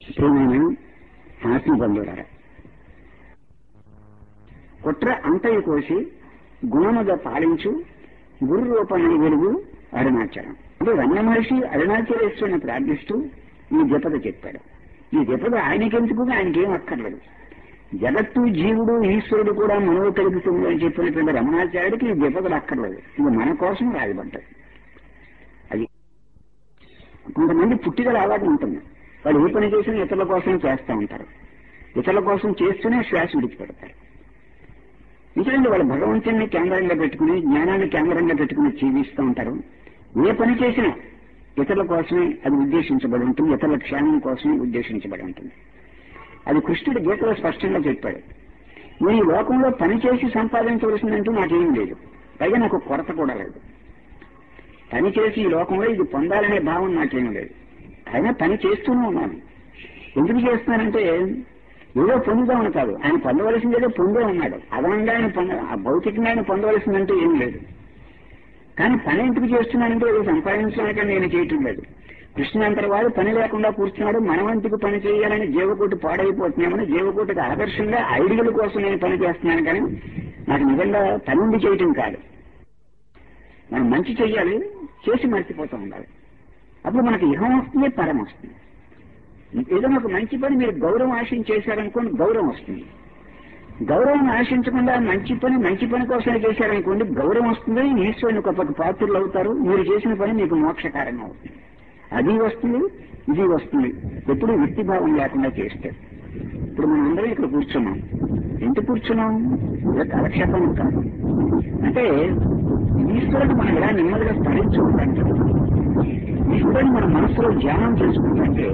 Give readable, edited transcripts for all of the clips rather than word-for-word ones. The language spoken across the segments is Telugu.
ప్రియమైన ఆత్మ బంధువులారా, కుట్ర అంతయు కోసి గుణముగా పాలించు గురు రూపమని వెలుగు అరుణాచలం. అంటే రమణ మహర్షి అరుణాచలేశ్వరుని ప్రార్థిస్తూ ఈ జపద చెప్పాడు. ఈ జపద ఆయనకెందుకు, ఆయనకేం అక్కర్లేదు. జగత్తు, జీవుడు, ఈశ్వరుడు కూడా మనలో కలుగుతుంది అని చెప్పినటువంటి రమణాచార్యుడికి ఈ జపదలు అక్కర్లేదు. ఇది మన కోసం రాయబడ్డాయి. అది కొంతమంది పుట్టిగల అలవాటు ఉంటుంది. వాళ్ళు ఏ పని చేసినా ఇతరుల కోసం చేస్తూ ఉంటారు. ఇతరుల కోసం చేస్తూనే శ్వాస విడిచిపెడతారు. ఎందుకంటే వాళ్ళు భగవంతుని కేంద్రంగా పెట్టుకుని, జ్ఞానాన్ని కేంద్రంగా పెట్టుకుని జీవిస్తూ ఉంటారు. ఏ పని చేసినా ఇతరుల కోసమే అది ఉద్దేశించబడి ఉంటుంది, ఇతరుల క్షేమం కోసమే ఉద్దేశించబడి ఉంటుంది. అది కృష్ణుడు గీతలో స్పష్టంగా చెప్పాడు. నేను ఈ లోకంలో పని చేసి సంపాదించవలసిందంటూ నాకేం లేదు, పైగా నాకు కొరత కూడా లేదు. పని చేసి ఈ లోకంలో ఇది పొందాలనే భావం నాకేం లేదు. అయినా పని చేస్తూనే ఉన్నాను. ఎందుకు చేస్తున్నానంటే ఏదో పొందుదామని కాదు, ఆయన పొందవలసింది ఏదో పొందే ఉన్నాడు. అదనంగా ఆయన భౌతికంగా ఆయన పొందవలసిందంటే ఏం లేదు. కానీ పని ఎందుకు చేస్తున్నానంటే ఏదో సంపాదించడానికని నేను చేయటం లేదు. కృష్ణునంతటి వాడు పని లేకుండా కూర్చున్నాడు. మనవంతుకు పని చేయాలని జీవకోటి పాడైపోతున్నామని జీవకోటికి ఆదర్శంగా ఐడియల్ కోసం నేను పని చేస్తున్నాను. కానీ నాకు నిజంగా పని ఉండి చేయటం కాదు. మనం మంచి చెయ్యాలి, చేసి మర్చిపోతూ ఉండాలి. అప్పుడు మనకి ఇహం వస్తుంది, పరం వస్తుంది. ఏదైనా ఒక మంచి పని మీరు గౌరవం ఆశించి చేశారనుకోండి, గౌరవం వస్తుంది. గౌరవం ఆశించకుండా మంచి పని కోసమే చేశారనుకోండి, గౌరవం వస్తుంది. ఈశ్వరుని ఒక పాత్రలు అవుతారు. మీరు చేసిన పని మీకు మోక్షకారంగా అవుతుంది. అది వస్తుంది, ఇది వస్తుంది. ఎప్పుడు వ్యక్తిభావం లేకుండా చేస్తే. ఇప్పుడు మనం అందరం ఇక్కడ కూర్చున్నాం. ఎందుకు కూర్చున్నాం? కాలక్షేపం కాదు. అంటే ఈశ్వరుడు మనం ఇలా నెమ్మదిగా స్మరించుకుంటే, ఈశ్వరుని మన మనసులో ధ్యానం చేసుకుంటే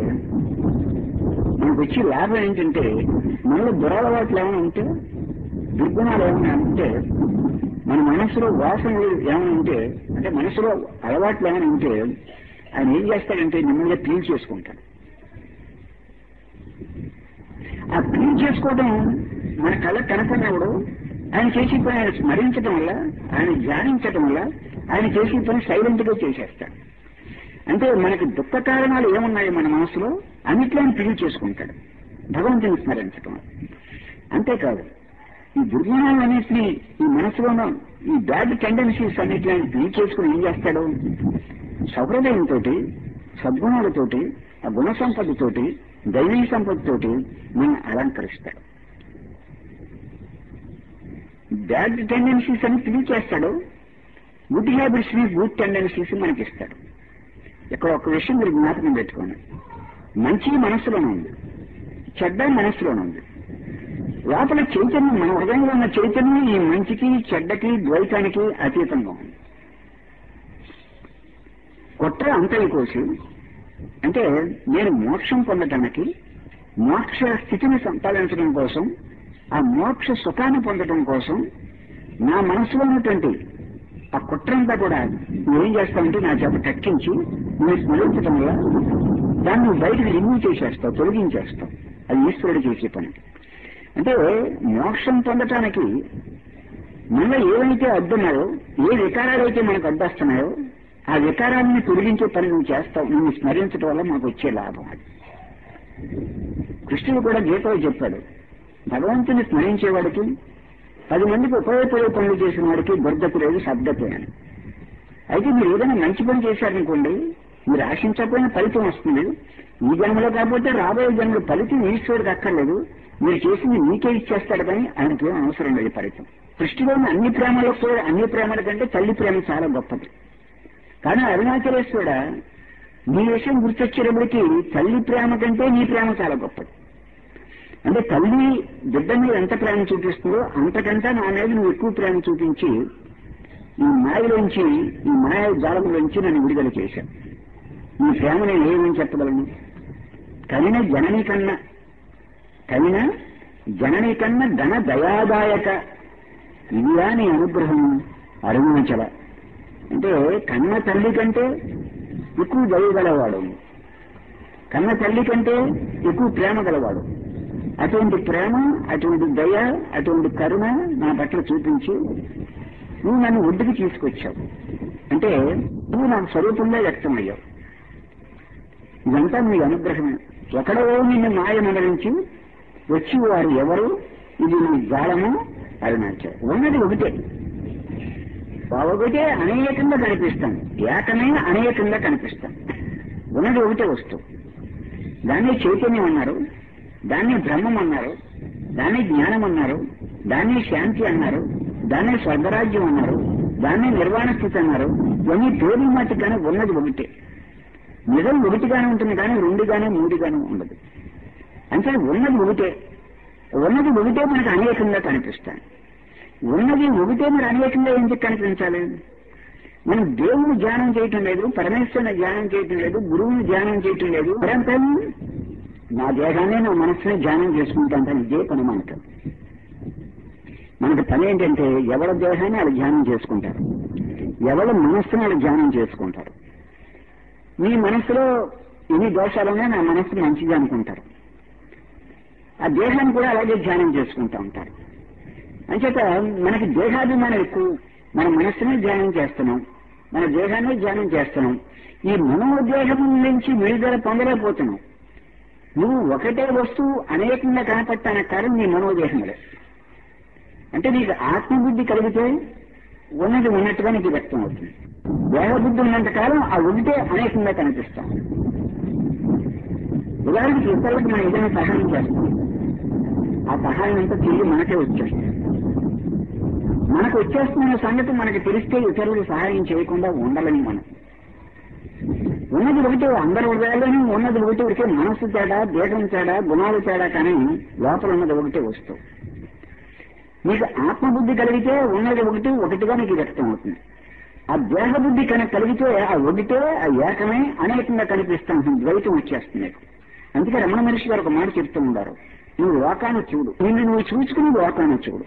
మనకు వచ్చే లాభం ఏంటంటే, మనలో దురలవాట్లు ఏమైనా ఉంటే, దుర్గుణాలు ఏమైనా ఉంటే, మన మనసులో వాసనలు ఏమైనా ఉంటే, అంటే మనసులో అలవాట్లు ఏమైనా ఉంటే, ఆయన ఏం చేస్తాడంటే నెమ్మదిగా క్లీన్ చేసుకుంటాడు. ఆ క్లీన్ చేసుకోవడం మన కళ కనపడినప్పుడు ఆయన చేసే పని ఆయన స్మరించడం వల్ల, ఆయన ధ్యానించడం వల్ల ఆయన చేసే పని సైలెంట్ గా చేసేస్తాడు. అంటే మనకి దుఃఖ కారణాలు ఏమున్నాయో మన మనసులో అన్నిట్లో ఆయన క్లీన్ చేసుకుంటాడు భగవంతుని స్మరించడం. అంతేకాదు, ఈ దుర్గుణాలన్నింటినీ ఈ మనసులో ఈ బ్యాడ్ టెండెన్సీస్ అన్నింటినీ ఆయన క్లీన్ చేసుకుని ఏం చేస్తాడు? సౌహృదయంతో, సద్గుణాలతోటి, ఆ గుణ సంపదతోటి, దైవీ సంపదతోటి మనం అలంకరిస్తాడు. బ్యాడ్ టెండెన్సీస్ అని క్లీన్ చేస్తాడు. గుడ్ హ్యాబిట్స్ ని, గుడ్ టెండెన్సీస్ మనకిస్తాడు. ఇక్కడ ఒక విషయం మీరు జ్ఞాపకం పెట్టుకోండి. మంచి మనస్సులోనే ఉంది, చెడ్డ మనస్సులోనే ఉంది. లోపల చైతన్యం, మన హృదయంలో ఉన్న చైతన్యం ఈ మంచికి, చెడ్డకి, ద్వైతానికి అతీతంగా ఉంది. కుట్ర అంతయు కోసి అంటే నేను మోక్షం పొందటానికి, మోక్ష స్థితిని సంపాదించడం కోసం, ఆ మోక్ష సుఖాన్ని పొందడం కోసం నా మనసులో ఉన్నటువంటి ఆ కుట్రంతా కూడా నువ్వేం చేస్తావంటే నా చేత కక్కించి నువ్వు స్మరించడం వల్ల దాన్ని నువ్వు బయటకు రిమూవ్ చేసేస్తావు, తొలగించేస్తావు. అది ఈశ్వరుడు చేసే పని. అంటే మోక్షం పొందటానికి మనలో ఏవైతే అడ్డున్నాయో, ఏ వికారాలు అయితే మనకు అడ్డొస్తున్నాయో ఆ వికారాన్ని తొలగించే పని నువ్వు చేస్తావు. నువ్వు స్మరించడం వల్ల మాకు వచ్చే లాభం. అది కృష్ణుడు కూడా గీతలో చెప్పాడు, భగవంతుని స్మరించేవాడికి, 10 మందికి ఉపయోగపడే పనులు చేసిన వాడికి దుర్గతి లేదు, శబ్దతే అని. అయితే మీరు ఏదైనా మంచి పని చేశారనుకోండి, మీరు ఆశించకపోయిన ఫలితం వస్తుంది. ఈ జన్మలో కాకపోతే రాబోయే జన్మలో ఫలితం ఈశ్వరుడికి అక్కర్లేదు. మీరు చేసింది మీకే ఇచ్చేస్తాడు, కానీ ఆయనకి ఏం అవసరం లేదు ఫలితం. సృష్టిలోని అన్ని ప్రేమలకు కూడా, అన్ని ప్రేమల కంటే తల్లి ప్రేమ చాలా గొప్పది. కానీ అరుణాచలేశ్వరుడా, నీ విషయం గుర్తొచ్చేటప్పటికీ తల్లి ప్రేమ కంటే నీ ప్రేమ చాలా గొప్పది. అంటే తల్లి బిడ్డ మీద ఎంత ప్రేమ చూపిస్తుందో అంతకంటే నా మీద నువ్వు ఎక్కువ ప్రేమ చూపించి ఈ మాయలోంచి, ఈ మాయ జాలంలోంచి నన్ను విడుదల చేశాను. నీ ప్రేమ నేను ఏమని చెప్పగలను? కనిన జనని కన్నా ధన దయాదాయక ఇదిగా నీ అనుగ్రహం అరుణాచల. అంటే కన్న తల్లి కంటే ఎక్కువ దయ గలవాడు, కన్న తల్లి కంటే ఎక్కువ ప్రేమ గలవాడు. అటువంటి ప్రేమ, అటువంటి దయ, అటువంటి కరుణ నా పట్ల చూపించి నువ్వు నన్ను ఒడ్డుకి తీసుకొచ్చావు. అంటే నువ్వు నాకు స్వరూపంగా వ్యక్తమయ్యావు. ఇదంతా నీ అనుగ్రహమే. ఎక్కడో నిన్ను మాయ మండలించి వచ్చి వారు ఎవరు, ఇది నీ జాలము అరుణాచలం. ఉన్నది ఒకటే, ఒకటే అనేకంగా కనిపిస్తాను, ఏకమైన అనేకంగా కనిపిస్తాను. ఉన్నది ఒకటే వస్తువు. దాన్ని చైతన్యం అన్నారు, దాన్ని బ్రహ్మం అన్నారు, దాన్ని జ్ఞానం అన్నారు, దాన్ని శాంతి అన్నారు, దాన్ని స్వర్గరాజ్యం అన్నారు, దాన్ని నిర్వాణ స్థితి అన్నారు. ఇవన్నీ పేరు మట్టి కానీ ఉన్నది ఒకటే. నిజం ఒకటిగానే ఉంటుంది కానీ రెండుగానే మూడుగానే ఉండదు. అంటే ఉన్నది ఒకటే. ఉన్నది ఒకటే మనకు అనేకంగా కనిపిస్తాను. ఉన్నది ఒకటే మరి అనేకంగా ఎందుకు కనిపించాలి? మనం దేవుని ధ్యానం చేయటం లేదు, పరమేశ్వరుని ధ్యానం చేయటం లేదు, గురువుని ధ్యానం చేయటం లేదు. మరంతా నా దేహాన్ని నా మనస్సుని ధ్యానం చేసుకుంటాను. ఇదే పని మనకు పని ఏంటంటే ఎవరి దేహాన్ని వాళ్ళు ధ్యానం చేసుకుంటారు, ఎవరి మనస్సుని వాళ్ళు ధ్యానం చేసుకుంటారు. మీ మనస్సులో ఎన్ని దోషాలున్నా నా మనస్సు మంచిది అనుకుంటారు, ఆ దేహాన్ని కూడా అలాగే ధ్యానం చేసుకుంటూ ఉంటారు. అంచేత మనకి దేహాభిమానం ఎక్కువ. మన మనస్సునే ధ్యానం చేస్తున్నాం, మన దేహాన్ని ధ్యానం చేస్తున్నాం. ఈ మనోదేహం నుంచి విడుదల పొందలేకపోతున్నాం. నువ్వు ఒకటే వస్తువు అనేకంగా కనపడటానికి కారణం నీ మనోదేహంలో. అంటే నీకు ఆత్మబుద్ధి కలిగితే ఉన్నది ఉన్నట్టుగా నీకు వ్యక్తం అవుతుంది. దేహబుద్ధి ఉన్నంత కాలం ఆ ఒకటే అనేకంగా కనిపిస్తాం. ఉదాహరణకి ఇతరులకు మనం ఏదైనా సహాయం చేస్తాం, ఆ సహాయం అంతా తిరిగి మనకే వచ్చేస్తుంది. మనకు వచ్చేస్తున్న సంగతి మనకు తెలిస్తే ఇతరులకు సహాయం చేయకుండా ఉండాలని మనం. ఉన్నది ఒకటి, అందరి హృదయాల్లోనూ ఉన్నది ఒకటి. ఒకటే మనస్సు తేడా, దేహం తేడా, గుణాలు తేడా, కానీ లోపల ఉన్నది ఒకటే వస్తువు. నీకు ఆత్మబుద్ధి కలిగితే ఉన్నది ఒకటి, ఒకటిగా నీకు వ్యక్తం అవుతుంది. ఆ దేహబుద్ధి కనుక కలిగితే ఆ ఒకటే, ఆ ఏకమే అనేకంగా కనిపిస్తా ఉంటుంది, ద్వైతం వచ్చేస్తుంది నీకు. అందుకే రమణ మహర్షి గారు ఒక మాట చెప్తూ ఉండారు, నువ్వు లోకాన్ని చూడు, నిన్ను నువ్వు చూసుకుని లోకాన్ని చూడు.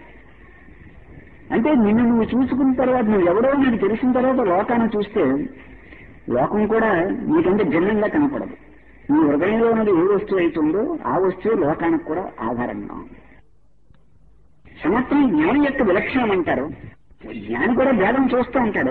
అంటే నిన్ను నువ్వు చూసుకున్న తర్వాత, నువ్వు ఎవరో నీకు తెలిసిన తర్వాత లోకాన్ని చూస్తే లోకం కూడా నీకంటే భిన్నంగా కనపడదు. నీ హృదయంలో ఉన్నది ఏ వస్తువు అవుతుందో ఆ వస్తువు లోకానికి కూడా ఆధారంగా ఉంది. సమత్వం జ్ఞాని యొక్క విలక్షణం అంటారు. జ్ఞాని కూడా భేదం చూస్తూ ఉంటాడు.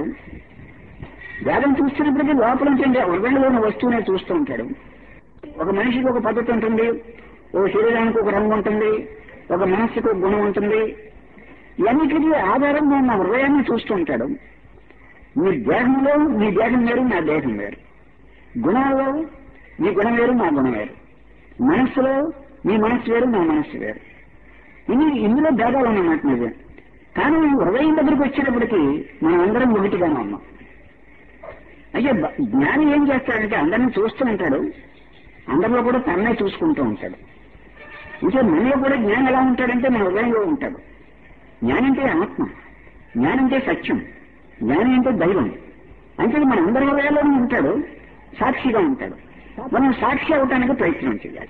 భేదం చూస్తున్నప్పటికీ లోపల హృదయంలో ఉన్న వస్తువునే చూస్తూ ఉంటాడు. ఒక మనిషికి ఒక పద్ధతి ఉంటుంది, ఒక శరీరానికి ఒక రంగు ఉంటుంది, ఒక మనస్సుకు ఒక గుణం ఉంటుంది. ఇవన్నిటికీ ఆధారంగా ఉన్న హృదయాన్ని చూస్తూ ఉంటాడు. మీ దేహంలో మీ దేహం వేరు, నా దేహం వేరు. గుణాల్లో మీ గుణం వేరు, నా గుణం వేరు. మనస్సులో మీ మనస్సు వేరు, నా మనస్సు వేరు. ఇందులో భేదాలు ఉన్నమాట నిజం. కానీ హృదయం దగ్గరికి వచ్చేటప్పటికి మనం అందరం ఒకటిగానే ఉన్నాం. అయితే జ్ఞాని ఏం చేస్తాడంటే అందరినీ చూస్తూ ఉంటాడు, అందరిలో కూడా తన్నే చూసుకుంటూ ఉంటాడు. ఇంకా మనలో కూడా జ్ఞానం ఎలా ఉంటాడంటే మన హృదయంలో ఉంటాడు. జ్ఞానం అంటే ఆత్మ, జ్ఞానం అంటే సత్యం, జ్ఞానం అంటే దైవం. అంటే మన అందరి హృదయాల్లోనే ఉంటాడు, సాక్షిగా ఉంటాడు. మనం సాక్షి అవటానికి ప్రయత్నం చేయాలి.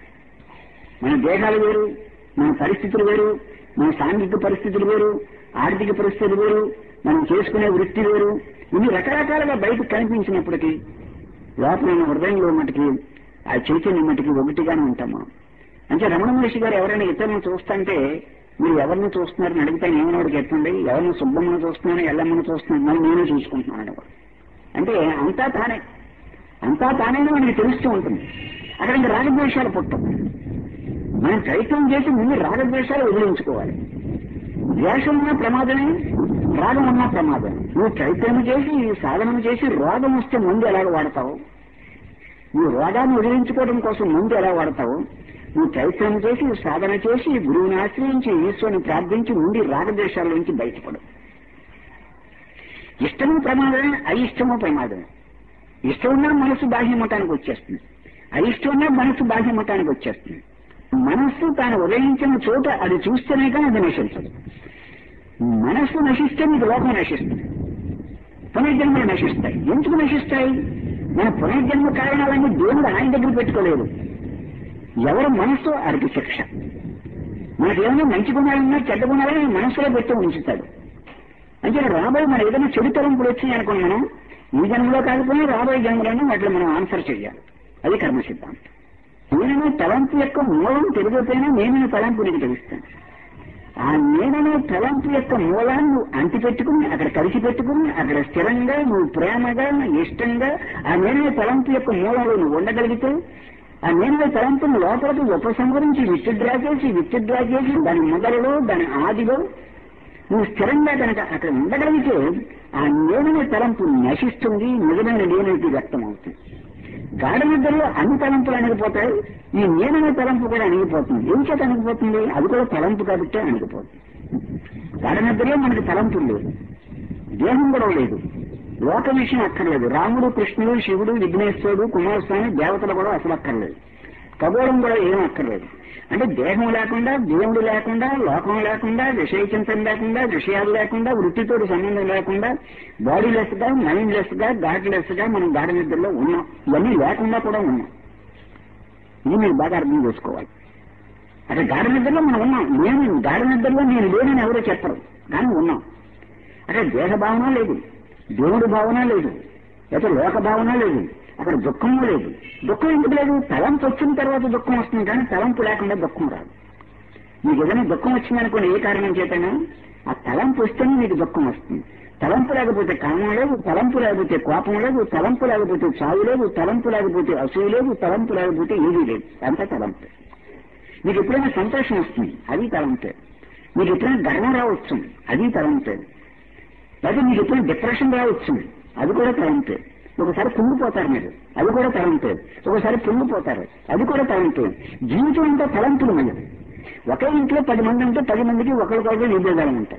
మన దేహాలు వేరు, మన పరిస్థితులు వేరు, మన సాంఘిక పరిస్థితులు వేరు, ఆర్థిక పరిస్థితులు వేరు, మనం చేసుకునే వృత్తి వేరు. ఇన్ని రకరకాలుగా బయటకు కనిపించినప్పటికీ లోపల హృదయంలో మటుకి ఆ చైతన్యం మటుకి ఒకటిగానే ఉంటాం మనం. అంటే రమణ మహర్షి గారు ఎవరైనా ఇతరులను చూస్తుంటే మీరు ఎవరిని చూస్తున్నారని అడిగితే ఏమన్నాడికి ఎత్తండి, ఎవరిని సుబ్బమ్మను చూస్తున్నాను, ఎల్లమ్మను చూస్తున్నాను, మరి నేనే చూసుకుంటున్నాను. అంటే అంతా తానేనో మనకి తెలుస్తూ ఉంటుంది. అక్కడ ఇంకా రాగద్వేషాలు పుట్టం. మనం ప్రయత్నం చేసి ముందు రాగద్వేషాలు వదిలించుకోవాలి. ద్వేషం ఉన్న ప్రమాదమే, రాగం ఉన్న ప్రమాదమే. నువ్వు ప్రయత్నం చేసి సాధన చేసి రోగం వస్తే ముందు ఎలాగ వాడతావు, నువ్వు రోగాన్ని వదిలించుకోవడం కోసం ముందు ఎలా వాడతావు, నువ్వు ప్రయత్నం చేసి సాధన చేసి గురువుని ఆశ్రయించి ఈశ్వరుని ప్రార్థించి ఉండి రాగద్వేషాల నుంచి బయటపడు. ఇష్టము ప్రమాదమే, అయిష్టము ప్రమాదమే. ఇష్టం ఉన్నా మనసు బాహ్యమతానికి వచ్చేస్తుంది, అయిష్టం ఉన్నా మనసు బాహ్యమతానికి వచ్చేస్తుంది. మనస్సు తాను ఉదయించిన చోట అది చూస్తేనే కానీ అది నశించదు. మనస్సు నశిస్తే నీకు లోకం నశిస్తుంది, పునర్జన్మలు నశిస్తాయి. ఎందుకు నశిస్తాయి? మన పునర్జన్మ కారణాలన్నీ దేవుడు ఆయన దగ్గర పెట్టుకోలేదు. ఎవరు మనస్సు వారికి శిక్ష. మనకేమైనా మంచి గుణాలన్నా చెడ్డ గుణాలని మనస్సులో పెట్టి ఉంచుతాడు. అంటే రాబోయే మన ఏదైనా చెడు తలంపులు వచ్చినాయి అనుకోండి, మనం ఈ జన్మలో కాకపోయినా రాబోయే జన్మలోనే వాటిలో మనం ఆన్సర్ చేయాలి. అది కర్మ సిద్ధాంతం. నేననే తలంపు యొక్క మూలం తెలియకపోయినా నేననే తలంపు నీకు తెలుస్తాను. ఆ నేననే తలంపు యొక్క మూలాన్ని నువ్వు అంటిపెట్టుకుని అక్కడ కలిసి పెట్టుకుని అక్కడ స్థిరంగా నువ్వు ప్రేమగా ఇష్టంగా ఆ నేననే తలంపు యొక్క మూలంలో నువ్వు ఉండగలిగితే ఆ నేనే తలంపుని లోపలికి ఉపసంహరించి విత్డ్రా చేసి దాని మొదలలో దాని ఆదిలో నువ్వు స్థిరంగా కనుక అక్కడ ఉండగలిగితే ఆ నేననే తలంపు నశిస్తుంది, నిజమైన నేనైతే వ్యక్తం అవుతుంది. గాఢ నిద్రలో అన్ని తలంపులు అణిగిపోతాయి, ఈ నేననే తలంపు కూడా అణిగిపోతుంది. ఏం చేత అణిగిపోతుంది? అది కూడా తలంపు కాబట్టి అణిగిపోతుంది. గాఢ నిద్రలో మనకి తలంపులు లేదు, దేహం కూడా లేదు, లోక విషయం అక్కర్లేదు. రాముడు, కృష్ణుడు, శివుడు, విఘ్నేశ్వరుడు, కుమారస్వామి, దేవతలు కూడా అసలు అక్కర్లేదు, ఖగోళం కూడా ఏం అక్కర్లేదు. అంటే దేహం లేకుండా, దేవుడు లేకుండా, లోకం లేకుండా, విషయ చింతన లేకుండా, విషయాలు లేకుండా, వృత్తితో సంబంధం లేకుండా, బాడీ లెస్ గా, మైండ్ లెస్ గా, గాడ్ లెస్ గా మనం గాఢ నిద్రలో ఉన్నాం. ఇవన్నీ లేకుండా కూడా ఉన్నాం. ఇది మీరు బాగా అర్థం చేసుకోవాలి. అక్కడ గాఢ నిద్రలో మనం ఉన్నాం. నేను గాఢ నిద్రలో నేను లేనని ఎవరో చెప్పరు, కానీ ఉన్నాం. అక్కడ దేహ భావన లేదు, దేవుడి భావన లేదు, లేకపోతే లోక భావన లేదు, అక్కడ దుఃఖము లేదు. దుఃఖం ఎందుకు లేదు? తలంపు వచ్చిన తర్వాత దుఃఖం వస్తుంది, కానీ తలంపు లేకుండా దుఃఖం రాదు. మీకు ఏదైనా దుఃఖం వచ్చిందనుకోండి, ఏ కారణం చేతనా ఆ తలంపు వస్తేనే మీకు దుఃఖం వస్తుంది. తలంపు లేకపోతే కామం లేదు, తలంపు లేకపోతే కోపం లేదు, తలంపు లేకపోతే చావు లేదు, తలంపు లేకపోతే అసూయ లేదు, తలంపు లేకపోతే ఏదీ లేదు. అంతా తలంపే. మీకు ఎప్పుడైనా సంతోషం వస్తుంది, అది తలంపే. మీకు ఎప్పుడైనా గర్వం రావచ్చు, అది తలంపే. లేదా మీకు ఎప్పుడైనా డిప్రెషన్ రావచ్చు, అది కూడా తలంపే. ఒకసారి పొంగిపోతారు మీరు, అది కూడా తలంపే. ఒకసారి పొంగిపోతారు, అది కూడా తలంపే. జీవితం అంతా తలంపులు మళ్ళీ. ఒకే ఇంట్లో 10 మంది ఉంటే 10 మందికి ఒకరికొకరు విభేదాలు ఉంటాయి.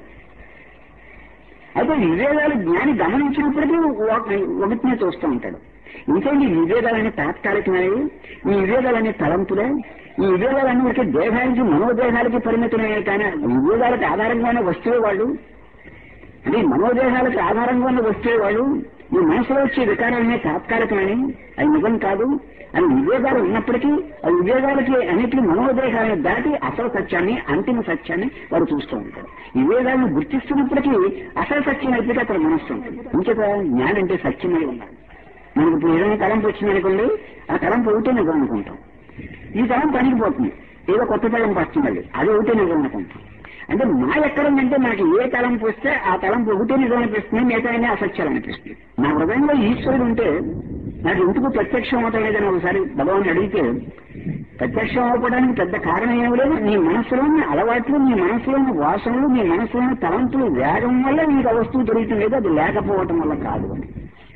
అయితే విభేదాలు జ్ఞాని గమనించినప్పటికీ ఒకటినే చూస్తూ ఉంటాడు. ఇంకేంటి ఈ విభేదాలన్నీ తాత్కాలికమైనవి, ఈ విభేదాలన్నీ తలంపులే, ఈ విభేదాలన్నీ ఒకే దేహానికి మనోదేహాలకి పరిమితమే. కానీ విభేదాలకు ఆధారంగా ఉన్న వస్తువే వాళ్ళు, అంటే మనోదేహాలకు ఆధారంగా ఉన్న వస్తువే వాళ్ళు. ఈ మనసులో వచ్చే వికారాలనే తాత్కాలికమని, అది నిజం కాదు అని వివేకాలు ఉన్నప్పటికీ ఆ వివేకాలకి అన్నిటి మనోదేహాలను దాటి అసలు సత్యాన్ని, అంతిమ సత్యాన్ని వారు చూస్తూ ఉంటారు. వివేకాలను గుర్తిస్తున్నప్పటికీ అసలు సత్యం అయిపోతే అక్కడ మనస్సు ఉంటుంది. ఇంకేత జ్ఞానం అంటే సత్యమై ఉండాలి. మనకు ఇప్పుడు ఏదైనా తలంపు వచ్చిందనుకోండి, ఆ తలంపు ఒకటే నిజం అనుకుంటాం. ఈ తలంపు అణిగిపోతుంది, ఏదో కొత్త తలంపు వస్తుంది, అది ఒకటే నిజం అనుకుంటాం. అంటే మా ఎక్కడుందంటే మనకి ఏ తలంపు వస్తే ఆ తలంపు ఒకటే నిజం అనిపిస్తుంది, మిగతా అసత్యాలు అనిపిస్తుంది. నా హృదయంలో ఈశ్వరుడు ఉంటే నాకు ఎందుకు ప్రత్యక్షం అవటం లేదని ఒకసారి భగవాన్ అడిగితే, ప్రత్యక్షం అవ్వడానికి పెద్ద కారణం ఏమి లేదు, నీ మనసులోని అలవాట్లు, నీ మనసులోని వాసనలు, నీ మనసులోని తలంపులు వేగం వల్ల నీకు ఆ వస్తువు దొరుకుతుంది లేదు, అది లేకపోవటం వల్ల కాదు అని.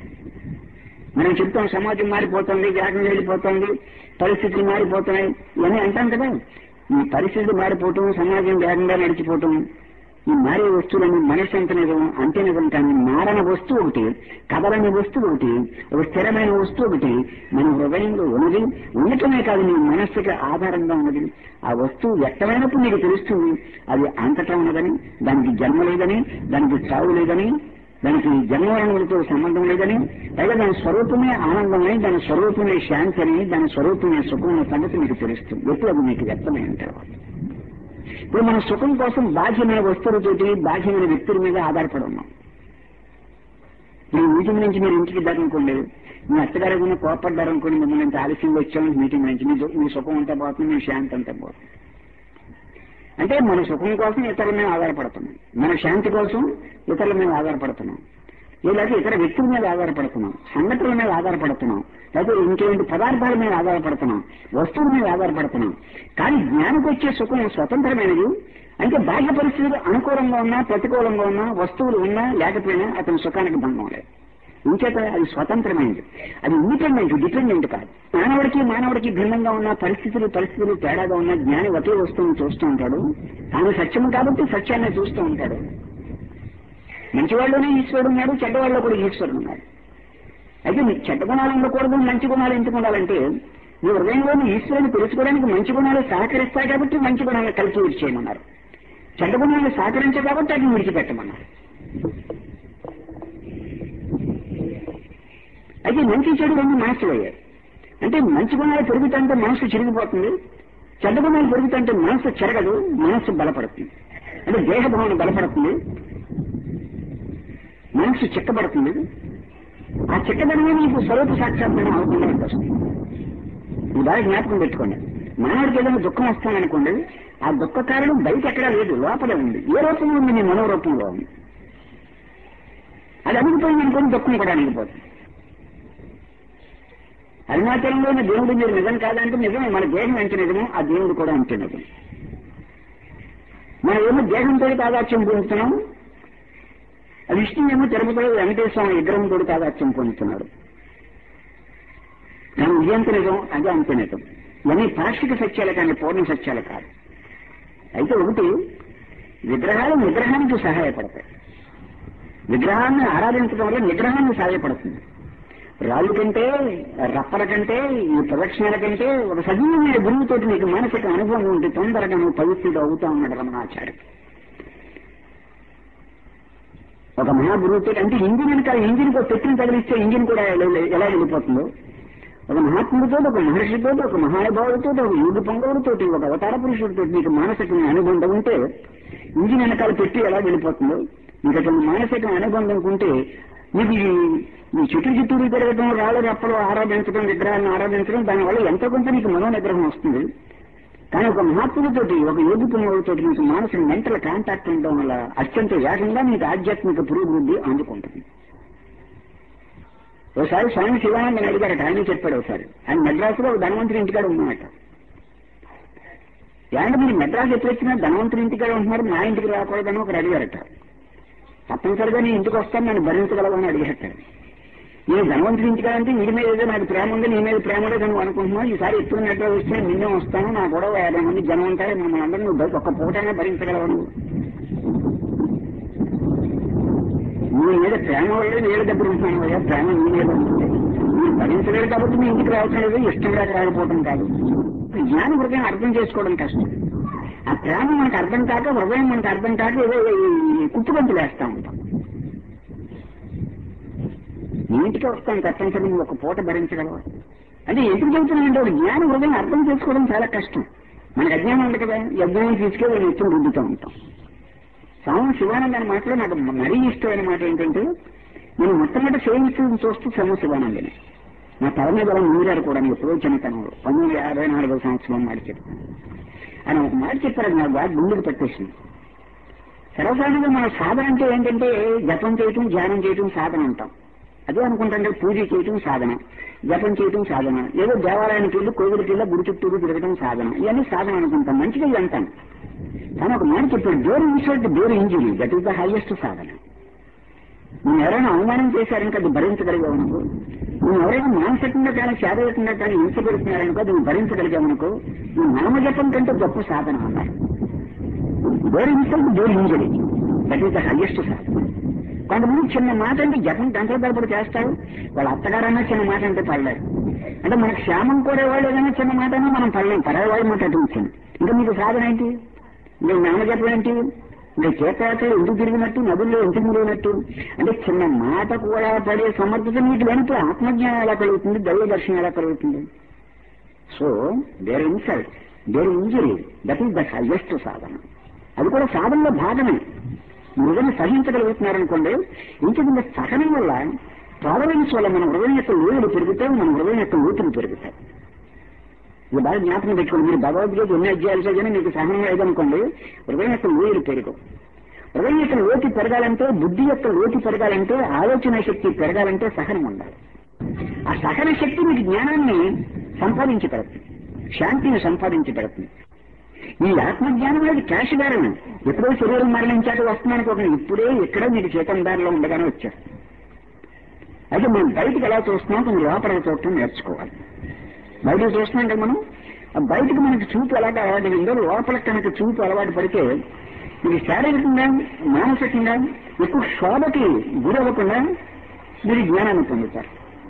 మనం చెప్తాం సమాజం మారిపోతుంది, వేగం వెళ్ళిపోతుంది, పరిస్థితులు మారిపోతున్నాయి ఇవన్నీ అంటాం కదా. ఈ పరిస్థితులు మారిపోవటం, సమాజం వేగంగా నడిచిపోవటం, ఈ మారే వస్తువులని మనసు ఎంత నిజం అంతే నిజం. కానీ మారని వస్తువు ఒకటి, కదలని వస్తువు ఒకటి, ఒక స్థిరమైన వస్తువు ఒకటి మన హృదయంలో ఉన్నది. ఉండటమే కాదు, నీ మనస్సుకి ఆధారంగా ఉన్నది. ఆ వస్తువు వ్యక్తమైనప్పుడు నీకు తెలుస్తుంది అది అంతటా ఉన్నదని, దానికి జన్మ లేదని, దానికి చావు లేదని, దానికి జన్మవరణలతో సంబంధం లేదని, పైగా దాని స్వరూపమే ఆనందమని, దాని స్వరూపమే శాంతి అని, దాని స్వరూపమే సుఖం అనే సంగతి మీకు తెలుస్తుంది ఎప్పుడు అది మీకు వ్యక్తమైన తర్వాత. ఇప్పుడు మన సుఖం కోసం బాహ్యమైన వస్తువులతోటి, బాహ్యమైన వ్యక్తుల మీద ఆధారపడి ఉన్నాం. మీ మీటింగ్ నుంచి మీరు ఇంటికి దారనుకోండి, మీ అత్తగారు ఏదైనా కోపడ్డారనుకోండి, మిమ్మల్ని ఇంత ఆలస్యంగా వచ్చాము మీటింగ్ నుంచి, మీ సుఖం అంతా పోతుంది, మీ శాంతి అంతా పోతుంది. అంటే మన సుఖం కోసం ఇతరుల మీద ఆధారపడుతున్నాం, మన శాంతి కోసం ఇతరుల మీద ఆధారపడుతున్నాం, లేకపోతే ఇతర వ్యక్తుల మీద ఆధారపడుతున్నాం, సంఘటనల మీద ఆధారపడుతున్నాం, లేకపోతే ఇంకేంటి పదార్థాల మీద ఆధారపడుతున్నాం, వస్తువుల మీద ఆధారపడుతున్నాం. కానీ జ్ఞానికి వచ్చే సుఖం స్వతంత్రమైనది. అంటే బాహ్య పరిస్థితులు అనుకూలంగా ఉన్నా, ప్రతికూలంగా ఉన్నా, వస్తువులు ఉన్నా లేకపోయినా అతని సుఖానికి భంగం లేదు. ఇంకేత అది స్వతంత్రమైనది, అది ఇండిపెండెంట్, డిపెండెంట్ కాదు. మానవుడికి భిన్నంగా ఉన్న పరిస్థితులు తేడాగా ఉన్న జ్ఞాని ఒకే వస్తువుని చూస్తూ ఉంటాడు. తాను సత్యము కాబట్టి సత్యాన్ని చూస్తూ ఉంటాడు. మంచివాళ్ళలోనే ఈశ్వరుడు ఉన్నాడు, చెడ్డవాళ్ళలో కూడా ఈశ్వరుడు ఉన్నాడు. అయితే నీకు చెడ్డ గుణాలు ఉండకూడదు, మంచి గుణాలు ఎందుకు ఉండాలంటే నీ హృదయంలోని ఈశ్వరుని తెలుసుకోవడానికి మంచి గుణాలు సహకరిస్తాయి కాబట్టి మంచి గుణాలను కలిసి విడిచేయమన్నారు. చెడ్డ గుణాలను సహకరించే కాబట్టి అది విడిచిపెట్టమన్నారు. అయితే మంచి చెడు రెండు మనస్సులు అయ్యాయి. అంటే మంచి గుణాలు పెరుగుతుంటే మనస్సు చిరిగిపోతుంది, చెడ్డ గుణాలు పెరుగుతుంటే మనస్సు చెరగదు, మనస్సు బలపడుతుంది. అంటే దేహభావన బలపడుతుంది, మనస్సు చిక్కబడుతుంది. ఆ చిక్కబడిన నీకు స్వరూప సాక్షాత్కారం అవకుండా వస్తుంది. ఈ బాగా జ్ఞాపకం పెట్టుకోండి. మానవుడికి ఏదైనా దుఃఖం వస్తాననుకోండి, ఆ దుఃఖ కారణం బయట ఎక్కడా లేదు, లోపలే ఉంది. ఏ రూపంలో ఉంది? నీ మనోరూపంలో ఉంది. అది అణిగిపోయింది అనుకోని దుఃఖం కూడా అణిగిపోతుంది. అరుణాచలంలో ఉన్న దేవుడు మీరు నిజం కాదంటే నిజమే, మన దేహం ఎంత నిజమో ఆ దేవుడు కూడా అంతే నిజం. మనం ఏమో దేహంతో తాదాత్యం పొందుతున్నాం, విష్ణు ఏమో తిరుపతిలో వెంకటేశ్వర స్వామి విగ్రహంతో తాదాత్యం పొందుతున్నాడు. కానీ ఇది ఎంత నిజం, అదే అంతే నిజం. ఇవన్నీ పాక్షిక సత్యాలు కానీ పూర్ణ సత్యాలు కాదు. అయితే ఒకటి, విగ్రహాలు నిగ్రహానికి సహాయపడతాయి. విగ్రహాన్ని ఆరాధించడం వల్ల నిగ్రహాన్ని సహాయపడుతుంది. రాళ్ళు కంటే, రప్పల కంటే, ఈ ప్రదక్షిణాల కంటే ఒక సజీవమైన గురువుతో నీకు మానసిక అనుభవం ఉంటే తొందరగా నువ్వు పవిత్రుడు అవుతా ఉన్నాడు రమణాచార్య. ఒక మహాగురువుతో అంటే ఇంజిన్ పెట్టిన తగిలిస్తే ఇంజిన్ కూడా ఎలా వెళ్ళిపోతుందో, ఒక మహాత్ముడితో, ఒక మహర్షితో, ఒక మహానుభావుడితో, ఒక యోగి పొంగవుడితో, ఒక అవతార పురుషుడితో నీకు మానసిక అనుబంధం ఉంటే ఇంజిన్ వెనకాల పెట్టి ఎలా వెళ్ళిపోతుందో, నీకు అతను మానసిక అనుబంధం ఉంటే నీకు ఈ చుట్టూరు తిరగటం, రాళ్ళు రప్పలు ఆరాధించడం, విగ్రహాలను ఆరాధించడం, దానివల్ల ఎంతో కొంత నీకు మనోనిగ్రహం వస్తుంది. కానీ ఒక మహాత్ముడితోటి, ఒక యోగి పొంగవుడితో నీకు మానసిక మెంటల్ కాంటాక్ట్ ఉండడం వల్ల అత్యంత వేగంగా నీకు ఆధ్యాత్మిక పురోభివృద్ధి అందుకుంటుంది. ఒకసారి స్వామి శివానందని అడిగారట, ఆయన చెప్పాడు. ఒకసారి ఆయన మెడ్రాసులో ఒక ధనవంతుడి ఇంటికాడ ఉన్నామట. ఏమంటే మీరు మెడ్రాస్ ఎప్పుడు వచ్చినా ధనవంతుడి ఇంటికాడ ఉంటున్నారు, మా ఇంటికి రాకూడదని ఒకరు అడిగారట. తప్పనిసరిగా నీ ఇంటికి వస్తాను, నన్ను భరించగలవని అడిగారట. నేను ధనవంతుడి ఇంటికాడ అంటే వీడి మీద ఏదో నాకు ప్రేమ ఉంది, నీ మీద ప్రేమ లేదు నువ్వు అనుకుంటున్నావు, ఈసారి ఎప్పుడు మెడ్రాస్ వస్తే నిన్నే వస్తాను, నా కూడా 50 మంది జనం ఉంటాయి, మమ్మల్ని అందరూ నువ్వు ఒక్క పూటైనా భరించగలవు, నీ మీద ప్రేమ వల్లే నీళ్ళ దగ్గర ఉంటున్నాను అయ్యా, ప్రేమ నీ మీద ఉంటుంది, మీరు భరించలేదు కాబట్టి మీ ఇంటికి రావటం లేదు, ఇష్టం లేక రాకపోవడం కాదు. జ్ఞాన హృదయం అర్థం చేసుకోవడం కష్టం. ఆ ప్రేమ మనకు అర్థం కాక, హృదయం మనకు అర్థం కాక ఏదో కుట్టుబంతులు వేస్తా ఉంటాం. నీ ఇంటికి వస్తాను తప్పనిసరి నువ్వు ఒక పూట భరించగలవా అంటే ఎందుకు చెబుతున్నానంటే ఒక జ్ఞాన హృదయం అర్థం చేసుకోవడం చాలా కష్టం. మనకు అజ్ఞానం ఉంది కదా, ఈ అజ్ఞానం తీసుకెళ్ళి వాళ్ళు ఎత్తులు రుద్దుతూ ఉంటాం. స్వామి శివానంద అనే మాటలో నాకు మరీ ఇష్టమైన మాట ఏంటంటే, నేను మొట్టమొదటి సేవించడం చూస్తూ స్వామి శివానందని నా తల మీద అలా నూరారు కూడా ఎప్పుడో చిన్నతనంలో 1954వ సంవత్సరం మాట చెప్పాను. ఆయన ఒక మాట చెప్పారు, నాకు బాగా గుండెకు పెట్టేసింది. సర్వసాధారణంగా మన సాధన అంటే ఏంటంటే జపం చేయటం, ధ్యానం చేయటం సాధన అంటాం. అదే అనుకుంటుంటే పూజ చేయటం సాధన, జపం చేయటం సాధన, ఏదో దేవాలయానికి వెళ్ళి కోవిడికి వెళ్ళి గుడి చుట్టూరు తిరగటం సాధన, ఇవన్నీ సాధన అనుకుంటాం, మంచిగా అంటాను. కానీ ఒక మాట చెప్పాడు, door insult door injury, that is the highest సాధన. నువ్వు ఎవరైనా అవమానం చేశారనుకో అది భరించగలిగావనుకో, నువ్వు ఎవరైనా మానసికంగా కానీ శారీరకంగా కానీ హింస పెడుతున్నారనుకో అది నువ్వు భరించగలిగావనుకో, నువ్వు నామజపం కంటే గొప్ప సాధన అన్నారు. Door insult door injury, that is the highest సాధన. కొంతమంది చిన్న మాట అంటే జపం గంటల తరబడి చేస్తారు, వాళ్ళ అత్తగారైనా చిన్న మాట అంటే పడలేరు. అంటే మనకు క్షేమం కోరేవాళ్ళు ఏదైనా చిన్న మాట అయినా మనం పడలేం, పడేవాళ్ళు మాట అటు. ఇంకా మీకు సాధన ఏంటి, ఇంకా నామజపం ఏంటి, ఇంకా చేతయాత్రలు ఎందుకు తిరిగినట్టు, నదుల్లో ఎందుకు మురిగినట్టు, అంటే చిన్న మాట కూడా పడే సమర్థత మీకు వెనుక ఆత్మజ్ఞానం ఎలా కలుగుతుంది, దైవ దర్శనం ఎలా కలుగుతుంది. So there insult there injury, that is the highest సాధన. అది కూడా సాధనలో భాగమే. హృదయం సహించగలుగుతున్నారనుకోండి, ఇంకొక సహనం వల్ల, టాలరెన్స్ వల్ల మన హృదయం యొక్క లోయలు పెరుగుతాయి, మన హృదయం యొక్క లోతులు పెరుగుతాయి. ఇది బాగా జ్ఞాపకం పెట్టుకోండి. మీరు భగవద్గీత ఎన్ని అధ్యాయాలు చదివినా మీకు సహనం లేదనుకోండి, హృదయం యొక్క లోయలు పెరుగు. హృదయం యొక్క లోతు పెరగాలంటే, బుద్ధి యొక్క లోతు పెరగాలంటే, ఆలోచన శక్తి పెరగాలంటే సహనం ఉండాలి. ఆ సహన శక్తి మీకు జ్ఞానాన్ని సంపాదించి పెడుతుంది, శాంతిని సంపాదించి పెడుతుంది. ఈ ఆత్మజ్ఞానం అనేది క్యాష్ దారణ. ఎప్పుడో శరీరం మరణించాక వస్తున్నానికి ఒక ఇప్పుడే ఎక్కడో మీకు చేతందారిలో ఉండగానే వచ్చేస్తుంది. అయితే మనం బయటకు ఎలా చూస్తున్నాం, కొంచెం లోపలికి చూడటం నేర్చుకోవాలి. బయటకు చూస్తున్నాం కదా మనం, ఆ బయటకు మనకి చూపు ఎలాగా అలవాటు ఉందో లోపలికి కనుక చూపు అలవాటు పడితే మీరు శారీరకంగా మానసికంగా ఎక్కువ శోభకి గురవ్వకుండా మీరు జ్ఞానాన్ని పొందుతారు.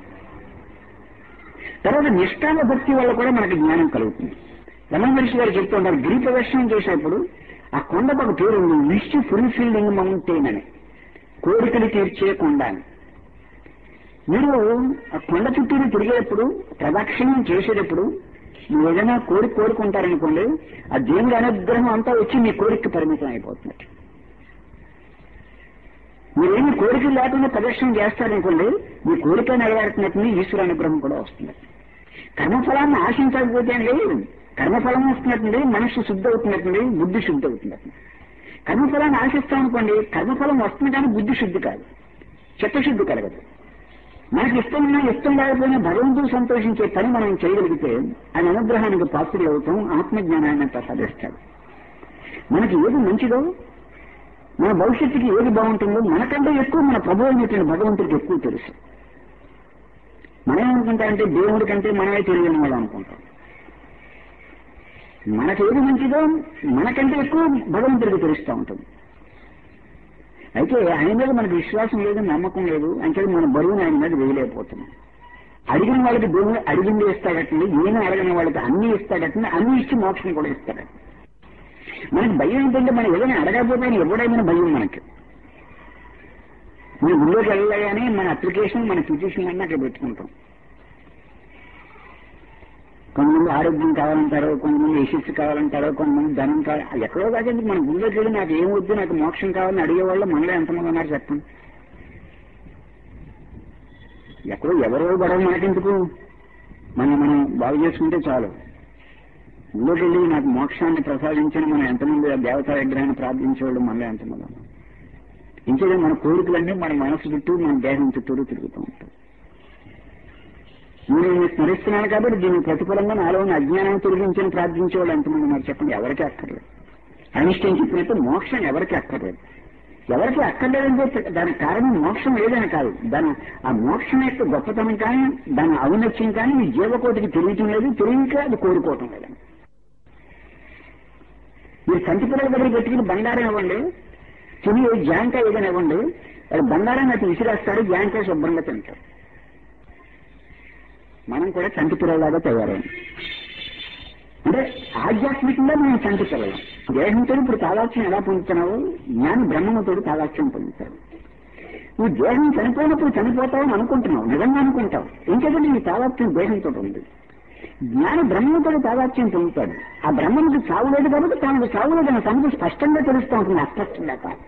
తర్వాత నిష్కామ భక్తి వల్ల కూడా మనకి జ్ఞానం కలుగుతుంది. రమణ మహర్షి గారు చెప్తూ ఉంటారు, గిరి ప్రదర్శనం చేసేప్పుడు ఆ కొండకు ఒక పేరు ఉంది, విష్ ఫుల్ఫిల్లింగ్ మౌంటైన్ అని, కోరికలు తీర్చే కొండ అని. మీరు ఆ కొండ చుట్టూరు తిరిగేటప్పుడు, ప్రదక్షిణం చేసేటప్పుడు మీరు ఏదైనా కోరుకుంటారనుకోండి, ఆ దేవుడి అనుగ్రహం అంతా వచ్చి మీ కోరిక పరిమితం అయిపోతుంది. మీరేమి కోరికలు లేకుండా ప్రదక్షిణం చేస్తారనుకోండి, మీ కోరిక నెరవేరుతున్నట్టు ఈశ్వర అనుగ్రహం కూడా వస్తుంది. కర్మఫలాన్ని ఆశించకపోతే అండి, కర్మఫలం వస్తున్నట్టుండి, మనస్సు శుద్ధి అవుతున్నట్టుండి, బుద్ధి శుద్ధి అవుతున్నట్టు. కర్మఫలాన్ని ఆశిస్తాం అనుకోండి, కర్మఫలం వస్తుంది కానీ బుద్ధి శుద్ధి కాదు, చిత్తశుద్ధి కలగదు. మనకి ఇష్టమైనా ఇష్టం లేకపోయినా భగవంతుడు సంతోషించే పని మనం చేయగలిగితే ఆయన అనుగ్రహానికి పాత్రలు అవుతాం, ఆత్మజ్ఞానాన్ని ప్రసాదిస్తాడు. మనకి ఏది మంచిదో, మన భవిష్యత్తుకి ఏది బాగుంటుందో మనకంటే ఎక్కువ మన ప్రభు అయినటువంటి భగవంతుడికి ఎక్కువ తెలుసు. మనం ఏమనుకుంటామంటే దేవుడి కంటే మనమే తెలియని వాళ్ళు అనుకుంటాం. మనకి ఏది మంచిదో మనకంటే ఎక్కువ భగవంతుడికి తెలుస్తూ ఉంటుంది. అయితే ఆయన మీద మనకు విశ్వాసం లేదు, నమ్మకం లేదు అంటే మన బరువుని ఆయన మీద వేయలేకపోతున్నాం. అడిగిన వాళ్ళకి దేవుడు అడిగింది ఇస్తాడటండి, ఏమీ అడగిన వాళ్ళకి అన్ని ఇస్తాడటండి, అన్ని ఇచ్చి మోక్షం కూడా ఇస్తాడట. మనకి భయం ఏంటంటే మనం ఏదైనా అడగకపోతే ఆయన ఎవడైనా భయం మనకి. మనం గుళ్ళోకి వెళ్ళగానే మన అప్లికేషన్ మన పిటిషన్ అన్నీ అక్కడ పెట్టుకుంటాం. కొంతమంది ఆరోగ్యం కావాలంటారో, కొంతమంది యశస్సు కావాలంటారో, కొంతమంది ధనం కావాలి. ఎక్కడో కాదండి మన గుళ్ళోకి వెళ్ళి నాకు ఏం వద్దు, నాకు మోక్షం కావాలని అడిగేవాళ్ళు మనలో ఎంతమంది ఉన్నారు చెప్పండి. ఎక్కడో ఎవరో గొడవ మనకెందుకు, మనం బాగు చేసుకుంటే చాలు. గుళ్ళోకి వెళ్ళి నాకు మోక్షాన్ని ప్రసాదించని మనం ఎంతమంది దేవతా విగ్రహాన్ని ప్రార్థించేవాళ్ళు మనలో ఎంతమంది ఉన్నారు. ఇంకేదో మన కోరికలన్నీ మన మనసు చుట్టూ మన దేహం చుట్టూరు తిరుగుతూ ఉంటాం. నేను స్మరిస్తున్నాను కాబట్టి దీన్ని ప్రతిఫలంగా నాలో ఉన్న అజ్ఞానాన్ని తొలగించని ప్రార్థించేవాళ్ళు ఎంతమంది ఉన్నారు చెప్పండి. ఎవరికీ అక్కర్లేదు. ఐన్స్టైన్ చెప్పినట్టు మోక్షం ఎవరికీ అక్కర్లేదు. ఎవరికి అక్కర్లేదంటే దానికి కారణం మోక్షం లేదని కాదు, దాని ఆ మోక్షం యొక్క గొప్పతనం కానీ దాని ఔన్నత్యం కానీ ఈ జీవకోటికి తెలియటం లేదు, తెలియక అది కోరుకోవటం లేదని. మీరు కంటి పిల్లల దగ్గర పెట్టుకుని బంగారం ఇవ్వండి, తిని జాంకాయ ఏదైనా ఇవ్వండి, వాళ్ళు బంగారాన్ని అటు విసిరేస్తారు, జాంకాయ శుభ్రంగా తింటారు. మనం కూడా కంటి పిల్లలాగా తయారైంది. అంటే ఆధ్యాత్మికంగా మనం కంటి పిల్లలు. దేహంతో ఇప్పుడు తాదాత్మ్యం ఎలా పొందుతున్నావు, జ్ఞాని బ్రహ్మముతో తాదాత్మ్యం పొందుతాడు. నువ్వు దేహం చనిపోయినప్పుడు చనిపోతావని అనుకుంటున్నావు, నిజంగా అనుకుంటావు, ఇంకేదంటే నీ తాదాత్మ్యం దేహంతో ఉంది. జ్ఞాని బ్రహ్మతో తాదాత్మ్యం పొందుతాడు. ఆ బ్రహ్మనికి చావు లేదు కాబట్టి తనకు చావు లేదన్న సంగతి స్పష్టంగా తెలుస్తూ ఉంటుంది, అస్పష్టంగా కాదు.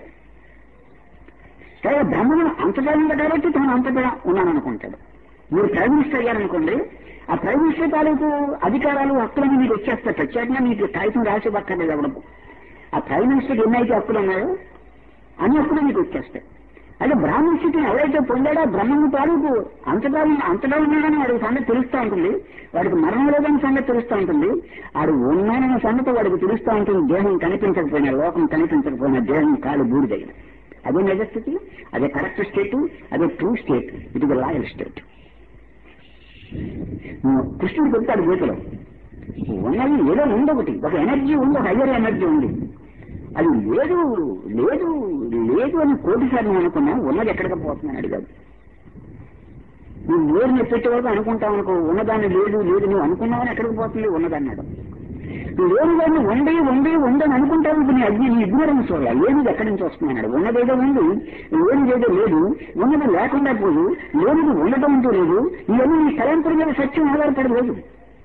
కానీ బ్రహ్మను అంతగా ఉంది కాబట్టి తాను అంతగా ఉన్నాననుకుంటాడు. మీరు ప్రైమ్ మినిస్టర్ అయ్యారనుకోండి, ఆ ప్రైమ్ మినిస్టర్ తాలూకు అధికారాలు హక్కులన్నీ మీకు వచ్చేస్తాయి. ప్రత్యేకంగా మీకు కాగితం రాసి పక్కర్లేదు ఎవడము. ఆ ప్రైమ్ మినిస్టర్కి ఎన్నైతే హక్కులు ఉన్నాయో అన్ని హక్కులు మీకు వచ్చేస్తాయి. అదే బ్రాహ్మణ స్థితిని ఎవరైతే పొందాడో బ్రహ్మము తాలూకు అంతగా ఉన్నాడని వాడికి సంగతి తెలుస్తూ ఉంటుంది, వాడికి మరణం లేదని సంగతి తెలుస్తూ ఉంటుంది, వాడు ఉన్నానన్న సంగతి వాడికి తెలుస్తూ ఉంటుంది. దేహం కనిపించకపోయినా, లోకం కనిపించకపోయినా, దేహం కాలు బూడిదైన అదే నిజ స్థితి, అదే కరెక్ట్ స్టేట్, అదే true state, it is loyal state. కృష్ణుడు చెప్తాడు గీతలో, ఉన్నది ఏదో ఉంది, ఒకటి ఒక ఎనర్జీ ఉంది, ఒక హయ్యర్ ఎనర్జీ ఉంది. అది లేదు లేదు లేదు అని కోటిసార్లు అనుకున్నా ఉన్నది ఎక్కడికి పోతుందని అడిగాడు. నువ్వు లేరుని పెట్టేవాడు అనుకుంటావు అనుకో, ఉన్నదాన్ని లేదు లేదు నువ్వు అనుకున్నావని ఎక్కడికి పోతుంది ఉన్నదన్నాడు. నువ్వు లేని దాన్ని ఉందని అనుకుంటావు, నీ అగ్ని నీ ఇగ్నరెన్స్ వల్ల లేనిది ఎక్కడి నుంచి వస్తున్నాడు. ఉన్నదేదో ఉంది, లేనిదేదో లేదు, ఉన్నది లేకుండా పోదు, లేనిది ఉండటం అంటూ లేదు. ఇవన్నీ నీ తలంపుల మీద సత్యం ఆధారపడి లేదు.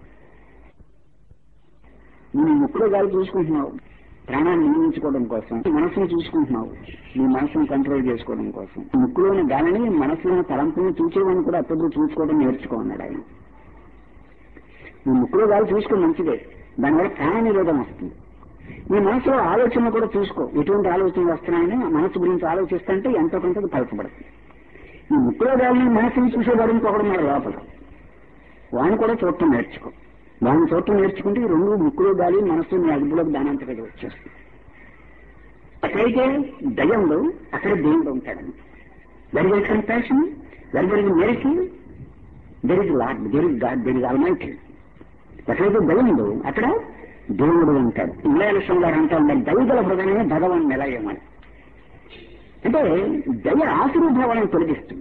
నువ్వు ముక్కులో గాలి చూసుకుంటున్నావు ప్రాణాన్ని నియమించుకోవడం కోసం, మనసును చూసుకుంటున్నావు నీ మనసును కంట్రోల్ చేసుకోవడం కోసం. ముక్కులోని గాలిని మనసులోని తలంపుని చూసేవాడిని కూడా అప్పుడు చూసుకోవడం నేర్చుకోన్నాడు ఆయన. నువ్వు ముక్కులో గాలి చూసుకుని మంచిదే, దానివల్ల ప్రాణ నిరోధం వస్తుంది. నీ మనసులో ఆలోచన కూడా చూసుకో, ఎటువంటి ఆలోచనలు వస్తున్నాయని మనసు గురించి ఆలోచిస్తుంటే ఎంతో కొంత పలకబడుతుంది. ఈ ముక్కులో గాలిని మనసుని చూసేవాడు ఇంకొకడు మన లోపల, వాడిని కూడా చూడటం నేర్చుకో. వాడిని చూడటం నేర్చుకుంటే ఈ రెండు ముక్కులో గాలి మనసు నీ అదుపులోకి దానంతగా వచ్చేస్తుంది. ఎక్కడైతే దయ్యంలో అక్కడ దేవుడు ఉంటాడని, there is compassion, there is mercy, there is Lord, there is God, there is Almighty. ఎక్కడైతే దయ్యంలో అక్కడ దేవుడు ఉంటాడు. ఇంద్రయలక్ష్మి గారు అంటూ ఉండాలి, దైవగల హృదయమే భగవాన్ నిలయమని. అంటే దయ ఆశీర్భావాలను తొలగిస్తుంది.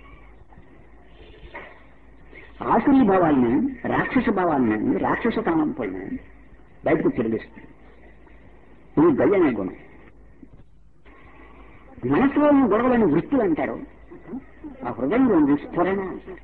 ఆసురీ భావాలను, రాక్షస భావాలను, రాక్షస తలంపులను బయటకు తిరిగిస్తుంది. ఇది దయ అనే గుణం. మనసులో గొడవలను వృత్తులు అంటారు, ఆ హృదయంలో స్ఫురణ.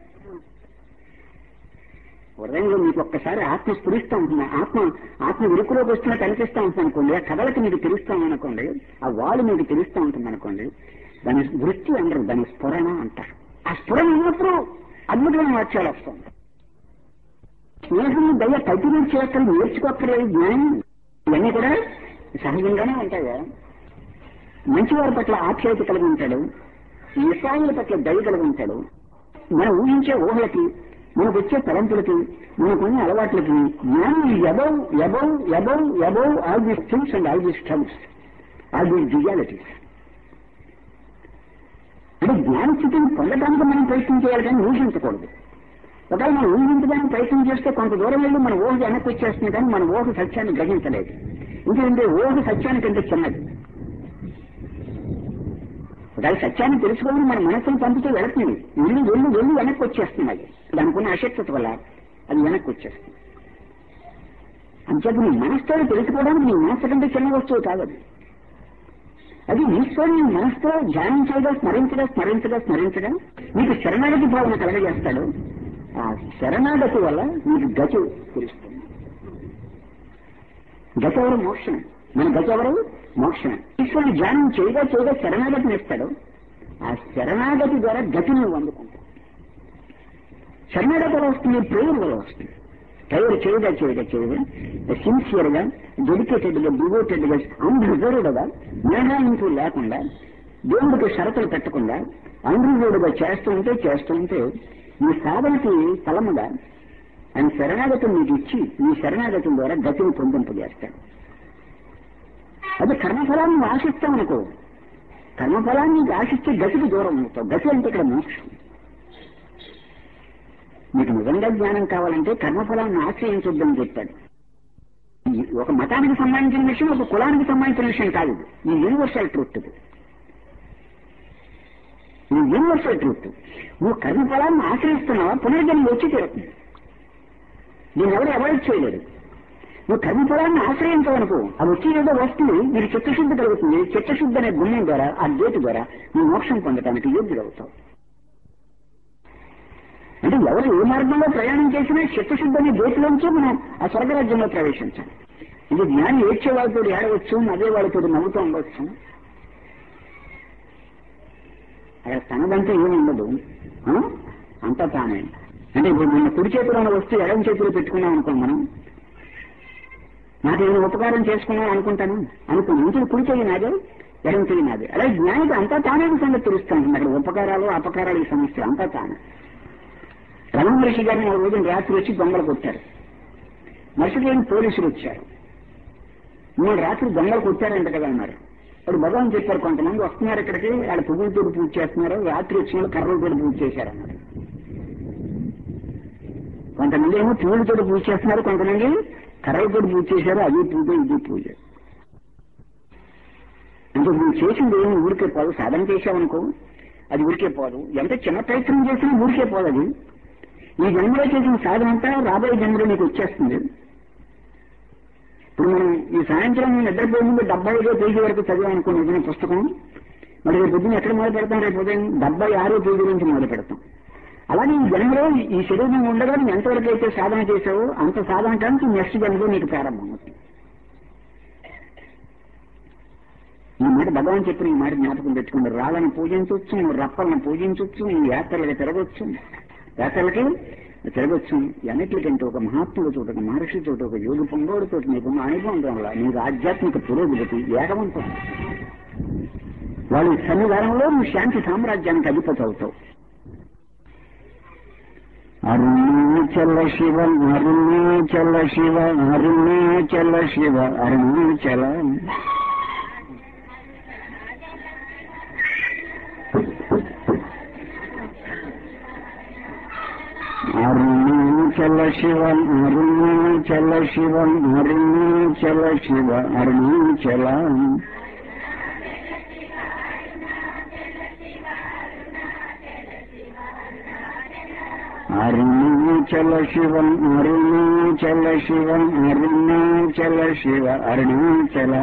హృదయంలో మీకు ఒక్కసారి ఆత్మ స్ఫురిస్తూ ఉంటుంది, ఆత్మ వెలుగులోకి వస్తున్నట్టు అనిపిస్తూ ఉంటుంది అనుకోండి, ఆ కథలకి మీకు తెలుస్తామనుకోండి, ఆ వాళ్ళు మీకు తెలుస్తూ ఉంటుంది అనుకోండి, దాని వృత్తి అంటారు, దాని స్ఫురణ అంటారు. ఆ స్ఫురణ ఉన్నప్పుడు అద్భుతమైన వాక్యాలు వస్తాయి. స్నేహం దయ కల్టివేట్ చేయక్కర్లేదు, నేర్చుకోక్కర్లేదు, జ్ఞానం ఇవన్నీ కూడా సహజంగానే ఉంటాయి. మంచివారి పట్ల ఆప్యాయత కలిగి ఉంటాడు, నిస్సాయుల పట్ల దయ కలిగి ఉంటాడు, మనం ఊహించే ఊహలకి, మనకు వచ్చే తలంపులకి, మనకున్న అలవాట్లకి జ్ఞానం above above above above all these things and all these terms, all these realities. అంటే జ్ఞాన స్థితిని పొందడానికి మనం ప్రయత్నం చేయాలి కానీ ఊహించకూడదు. ఒకవేళ మనం ఊహించడానికి ప్రయత్నం చేస్తే కొంత దూరం వెళ్ళి మన ఊహ వెనక్కి వచ్చేస్తుంది కానీ మన ఊహ సత్యాన్ని గ్రహించలేదు. ఎందుకంటే ఊహ సత్యానికంటే చిన్నది. ఒకవేళ సత్యాన్ని తెలుసుకోవడం మన మనసును పంపితే వెళుతుంది, వెళ్ళి వెళ్ళి వెళ్ళి వెనక్కి వచ్చేస్తుంది. అది దానికున్న అశక్తత వల్ల అది వెనక్కి వచ్చేస్తుంది. అంచేత నీ మనసుతో తెలుసుకోవడానికి నీ మనసు కంటే చిన్న వస్తువు కాదు. అది ఈశ్వరుని మనసుతో ధ్యానం చేయగా స్మరించగా స్మరించగా స్మరించగా నీకు శరణాగతి భావన కలగజేస్తాడు. ఆ శరణాగతి వల్ల నీకు గతి తెలుస్తుంది. గతి ఎవరు? మోక్షం. మన గతి ఎవరు? మోక్షం. ఈశ్వరుని ధ్యానం చేయగా చేయగా శరణాగతిని ఇస్తాడు. ఆ శరణాగతి ద్వారా గతిని నువ్వు అందుకుంటావు. శరణాగతి వల్ల వస్తుంది, ప్రేయర్ వల్ల వస్తుంది. ప్రేయర్ చేయగా చేయగా చేయగా సిన్సియర్ గా, డెడికేటెడ్ గా, డివోటెడ్ గా, అన్రిజర్వ్డ్ గా, మినహాయింపు లేకుండా, దేవుడికి షరతులు పెట్టకుండా అన్రిజర్వ్డ్ గా చేస్తూ ఉంటే ఈ సాధనకి ఫలముగా ఆయన శరణాగతిని నీకు ఇచ్చి ఈ శరణాగతి ద్వారా గతిని పొందింపజేస్తాడు. అది కర్మఫలాన్ని ఆశిస్తామనుకో, కర్మఫలాన్ని ఆశిస్తే గతికి దూరం అవుతావు. గతి అంటే ఇక్కడ మోక్షం. మీకు నిజంగా జ్ఞానం కావాలంటే కర్మఫలాన్ని ఆశ్రయించొద్దని చెప్పాడు. ఒక మతానికి సంబంధించిన విషయం, ఒక కులానికి సంబంధించిన విషయం కాదు. ఈ యూనివర్సల్ ట్రూత్. ఈ యూనివర్సల్ ట్రూత్. నువ్వు కర్మఫలాన్ని ఆశ్రయిస్తున్నావా, పునర్జన్మ వచ్చి తీరుతుంది. దీన్ని ఎవరు అవాయిడ్ చేయలేడు. నువ్వు కర్మఫలాన్ని ఆశ్రయించవనుకో, అది వచ్చి ఏదో వస్తుంది, మీరు చిత్తశుద్ధి కలుగుతుంది. చిత్తశుద్ధి అనే గుణం ద్వారా, ఆ గేటు ద్వారా నువ్వు మోక్షం పొందడానికి యోగ్యుడవుతావు. అంటే ఎవరు ఏ మార్గంలో ప్రయాణం చేసినా చిత్తశుద్ధి అనే గేటులోంచి మనం ఆ స్వర్గరాజ్యంలో ప్రవేశించాలి. ఇది జ్ఞాని ఏడ్చే వాళ్ళతో ఏడవచ్చు, అదే వాళ్ళతో నవ్వుతూ ఉండవచ్చు. అక్కడ తనదంతా ఏమి ఉండదు, అంతా తానే. అంటే ఇప్పుడు మన కుడి చేతిలో ఉన్న వస్తువు ఎడం చేతిలో పెట్టుకున్నాం అనుకో, మనం నాకు నేను ఉపకారం చేసుకున్నాను అనుకుంటాను ఇంటికి కుడి చేయి నాదే, ఎడం చేయి నాదే. అలాగే జ్ఞానికి అంతా తానే సంగతి తెలుస్తాను. అక్కడ ఉపకారాలు అపకారాలు ఈ సమస్య అంతా తానే. రమణ మహర్షి గారిని ఒక రోజున రాత్రి వచ్చి దొంగలు కొట్టారు. మరుసటి రోజు పోలీసులు వచ్చారు. మీరు రాత్రి దొంగలు కొట్టారంట కదా అన్నారు. ఇప్పుడు భగవాన్ చెప్పారు, కొంతమంది వస్తున్నారు ఇక్కడికి, వాళ్ళ పువ్వులతో పూజ చేస్తున్నారు, రాత్రి వచ్చిన వాళ్ళు కర్రలతో పూజ చేశారన్నారు. కొంతమంది ఏమో పువ్వులతో పూజ చేస్తున్నారు, కొంతమంది కర్రలతో పూజ చేశారు. అది పూజ, ఇది పూజ. అంటే నువ్వు చేసింది ఏమి ఊరికే పోదు. సాధన చేశావనుకో అది ఊరికే పోదు. ఎంత చిన్న ప్రయత్నం చేసినా ఊరికే పోదు. అది ఈ జన్మలో చేసిన సాధన అంతా రాబోయే జన్మలో నీకు వచ్చేస్తుంది. ఇప్పుడు మనం ఈ సాయంత్రం నిద్రపోయే ముందు 75వ పేజీ వరకు చదివామనుకో ఏదైనా పుస్తకం, మరి రేపు పొద్దున్న ఎక్కడ మొదలు పెడతాం? రేపు ఉదయం 76వ పేజీ నుంచి మొదలు పెడతాం. అలాగే ఈ జన్మలో ఈ శరీరం ఉండగా నువ్వు ఎంతవరకు అయితే సాధన చేసావో అంత సాధన కానీ నెక్స్ట్ జన్మలో నీకు ప్రారంభం అవుతుంది. ఈ మాట భగవాన్ చెప్పిన ఈ మాట జ్ఞాపకం పెట్టుకున్నారు. రాళ్ళని పూజించవచ్చు, రప్పలను పూజించవచ్చు, యాత్రలకి తిరగచ్చు, అన్నిటికంటే ఒక మహాత్ముల చోట, ఒక మహర్షి చోట, ఒక యోగి పొంగోడు చోట నీకున్న అనుభవం వల్ల నీకు ఆధ్యాత్మిక పురోగతి ఏకవంతం. వాళ్ళ సన్నిధానంలో నువ్వు శాంతి సామ్రాజ్యానికి అధిపతి అవుతావు. అరుణాచల శివ అరుణాచల శివ అరుణాచల శివ అరుణాచల అరుణాచల శివ అరుణాచల శివ అరుణాచల శివ అరుణాచల అరుణాచల శివ అరుణాచల శివ అరుణాచల శివ అరుణాచల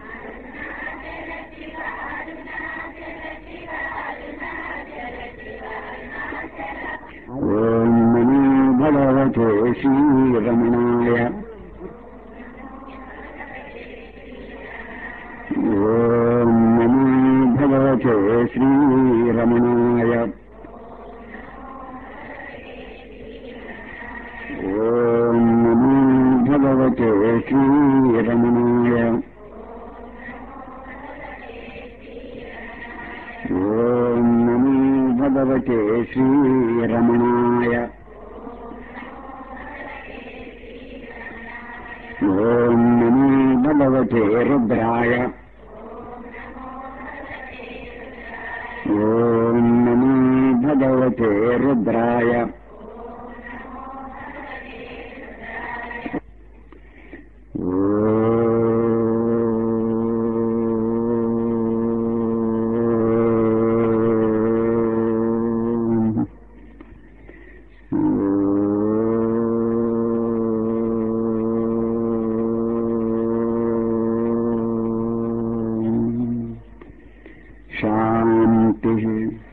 ఓం నమో భగవతే శ్రీరమణాయ. ఓం నమో భగవతే శ్రీరమణాయ. ఓం నమో భగవతే శ్రీరమణాయ. ఓం నమో భగవతే శ్రీరమణాయ. ఓం నమో భగవతే రుద్రాయ. ఓం నమో భగవతే రుద్రాయ. శాంతి.